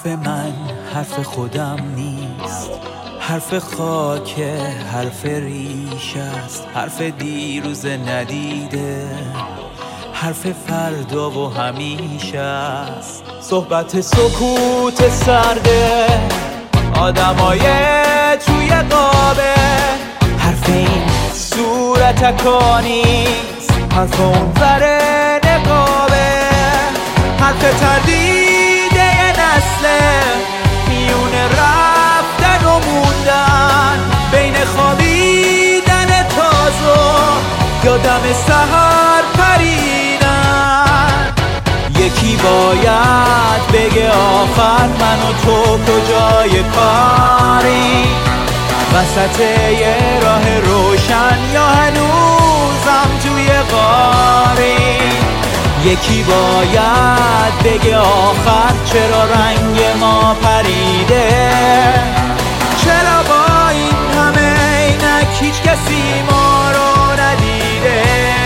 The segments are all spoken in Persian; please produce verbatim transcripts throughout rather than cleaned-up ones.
حرف من حرف خودم نیست، حرف خاک، حرف ریش است، حرف دیروز ندیده، حرف فردا و همیشه است. صحبت سکوت سرده آدمای توی قابه، حرف این صورت اکانیست، حرف اون ور نقابه، حرف تردید یه نسله میون رفتن و موندن، بین خوابیدن تازه یا دم سحر پریدن. یکی باید بگه آخر من و تو کجای کاری، وسط یه راه روشن یا هنوزم توی غاری. یکی باید بگه آخر چرا رنگ ما پریده، چرا با این همه عینک هیچ کسی ما رو ندیده.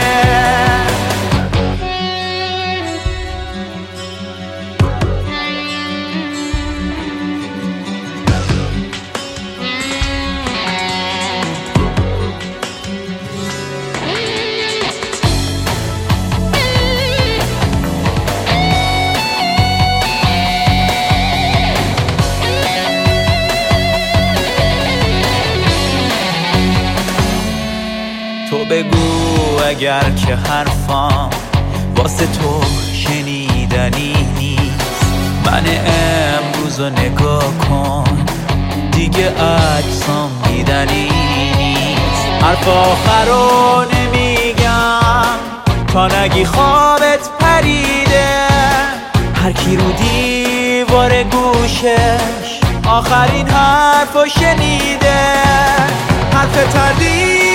تو بگو اگر که حرفام واسه تو شنیدنی نیست، من امروز رو نگاه کن دیگه عکسام دیدنی نیست. حرف آخر رو نمیگم تا نگی خوابت پریده، هر کی رو دیوار گوشش آخرین حرف رو شنیده. حرف تردید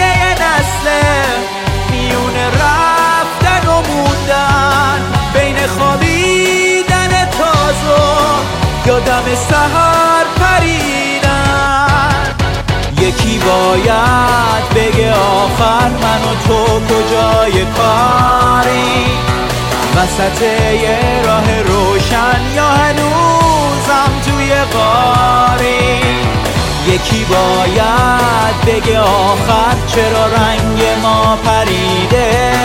میون رفتن و موندن، بین خوابیدن تازه یا دم سحر پریدن. یکی باید بگه آخر من و تو کجای کاری، وسط یه راه روشن یا هنوزم توی غاری. یکی باید بگه آخر چرا رنگ ما پریده،